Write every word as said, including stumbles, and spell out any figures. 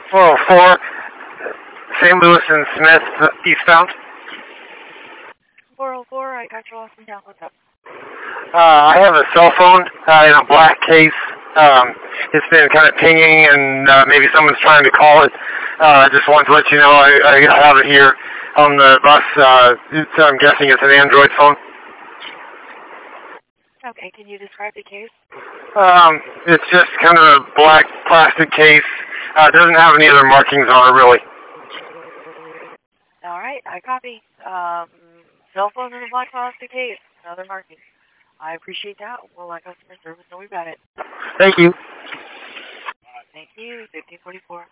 four oh four, Saint Louis and Smith, uh, eastbound. four oh four, I got you lost in town. What's up? Uh, I have a cell phone uh, in a black case. Um, it's been kind of pinging, and uh, maybe someone's trying to call it. Uh, I just wanted to let you know I, I have it here on the bus. Uh, it's, I'm guessing it's an Android phone. Okay, can you describe the case? Um, it's just kind of a black plastic case. Uh, it doesn't have any other markings on it, really. All right, I copy. Um, cell phone in a black plastic case. Another marking. I appreciate that. We'll let customer service know we got it. Thank you. Thank you. fifteen forty-four.